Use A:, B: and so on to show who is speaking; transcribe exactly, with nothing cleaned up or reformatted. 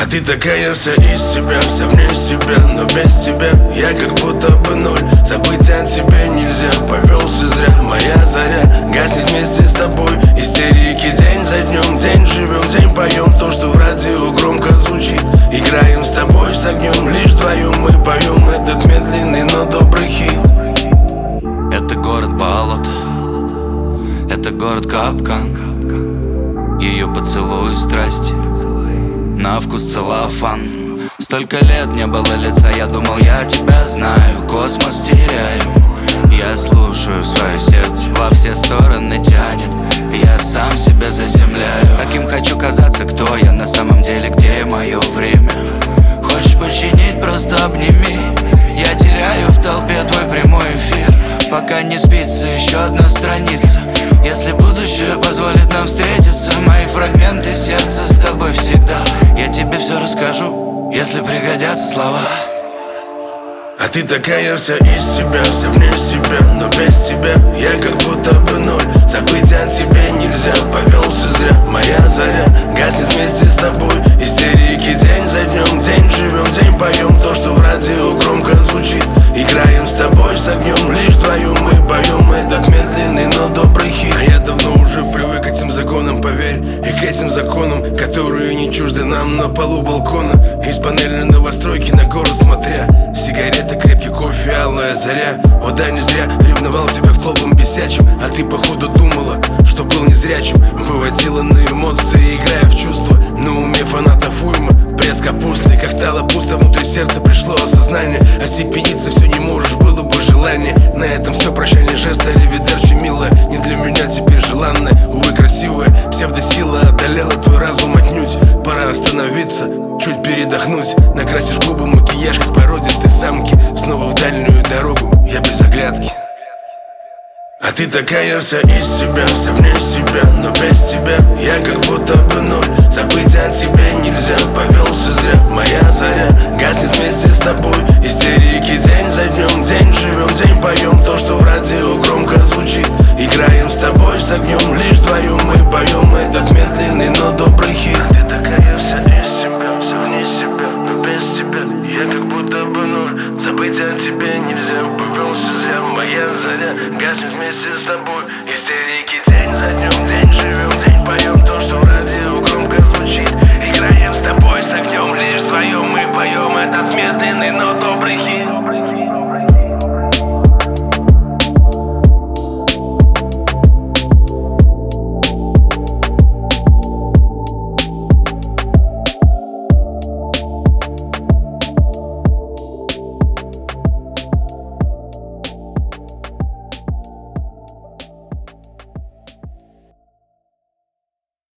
A: А ты такая вся из себя, вся вне себя, но без тебя я как будто бы ноль. Забыть о тебе нельзя, повелся зря. Моя заря гаснет вместе с тобой. Истерики день за днем, день живем, день поем. То, что в радио громко звучит. Играем с тобой с огнем, лишь вдвоем мы поем этот медленный, но добрый хит.
B: Это город болото, это город капкан. Ее поцелуй страсти, на вкус целлофан. Столько лет не было лица, я думал, я тебя знаю. Космос теряю, я слушаю свое сердце, во все стороны тянет. Я сам себя заземляю. Каким хочу казаться, кто я на самом деле, где мое время? Хочешь починить, просто обними. Я теряю в толпе твой прямой эфир. Пока не спится еще одна страница. Если будущее позволит нам встретиться, мои фрагменты сердца с тобой всегда. Я тебе все расскажу, если пригодятся слова.
A: А ты такая вся из себя, вся вне себя, но без тебя я как будто бы ноль. Забыть о тебе нельзя, повелся зря. Моя заря гаснет вместе с тобой. Истерики день за днем, день живем, день поем. То, что в радио громко звучит. Играем с тобой с огнем, лишь вдвоем мы поем этот медленный, но добрый хит. А я давно уже привык к этим законам, поверь. И к этим законам, которые не чужды нам. На полу балкона, из панели новостройки на город смотря. Сигарета, крепкий кофе, алая заря. О да, не зря ревновал тебя к толпам бесячим. А ты походу думала, что был незрячим. Выводила на эмоции, играя в чувства. На уме фанатов уйма, пресс капустный. Как стало пусто, внутри сердца пришло осознание. Остепениться все не можешь, было бы желание. На этом все, прощальный жест, аривидерчи, милая. Не для меня теперь желанная, увы, красивая. Псевдосила одолела твой разум отнюдь. Пора остановиться, чуть передохнуть. Накрасишь губы, макияж, как породистой самки. Снова в дальнюю дорогу, я без оглядки. А ты такая вся из себя, вся вне себя, но без тебя я как будто бы ноль. Забыть о тебе нельзя, повелся зря. Моя заря гаснет вместе с тобой. Истерики день за днем, день живем, день поем. То, что в радио громко звучит. Играем с тобой с огнем, лишь вдвоем мы поем этот медленный, но добрый хит. А ты такая вся из себя, вся вне себя, но без тебя я как будто бы ноль. Забыть о тебе нельзя, повелся зря. Моя заря гаснет вместе с тобой. Истерики день за днем, день живем, день поем. То, что в радио громко звучит. Играем с тобой с огнем, лишь вдвоем мы поем этот медленный, но